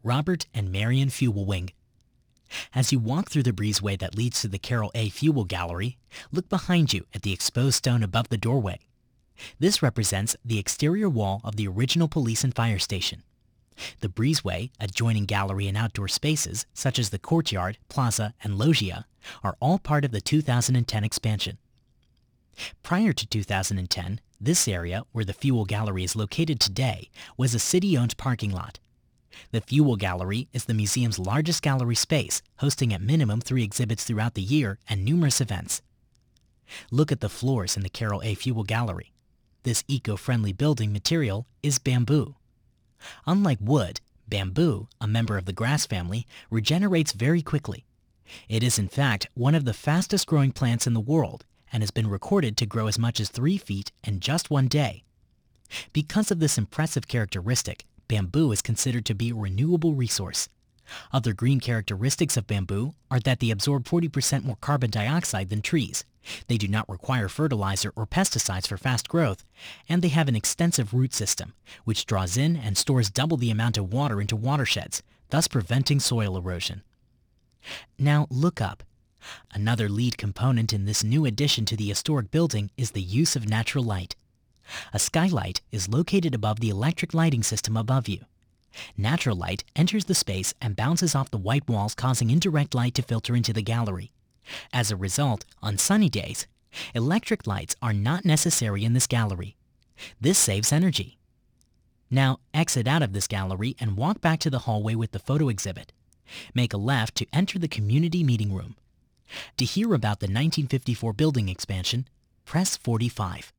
Robert and Marion Fuelwing. As you walk through the breezeway that leads to the Carroll A. Fuel Gallery, look behind you at the exposed stone above the doorway. This represents the exterior wall of the original police and fire station. The breezeway, adjoining gallery and outdoor spaces such as the courtyard, plaza, and loggia are all part of the 2010 expansion. Prior to 2010, this area, where the Fuel Gallery is located today, was a city-owned parking lot. The Fuel Gallery is the museum's largest gallery space, hosting at minimum 3 exhibits throughout the year and numerous events. Look at the floors in the Carroll A. Fuel Gallery. This eco-friendly building material is bamboo. Unlike wood, bamboo, a member of the grass family, regenerates very quickly. It is in fact one of the fastest growing plants in the world and has been recorded to grow as much as 3 feet in just 1 day. Because of this impressive characteristic, bamboo is considered to be a renewable resource. Other green characteristics of bamboo are that they absorb 40% more carbon dioxide than trees. They do not require fertilizer or pesticides for fast growth, and they have an extensive root system, which draws in and stores double the amount of water into watersheds, thus preventing soil erosion. Now look up. Another lead component in this new addition to the historic building is the use of natural light. A skylight is located above the electric lighting system above you. Natural light enters the space and bounces off the white walls, causing indirect light to filter into the gallery. As a result, on sunny days, electric lights are not necessary in this gallery. This saves energy. Now exit out of this gallery and walk back to the hallway with the photo exhibit. Make a left to enter the community meeting room. To hear about the 1954 building expansion, press 45.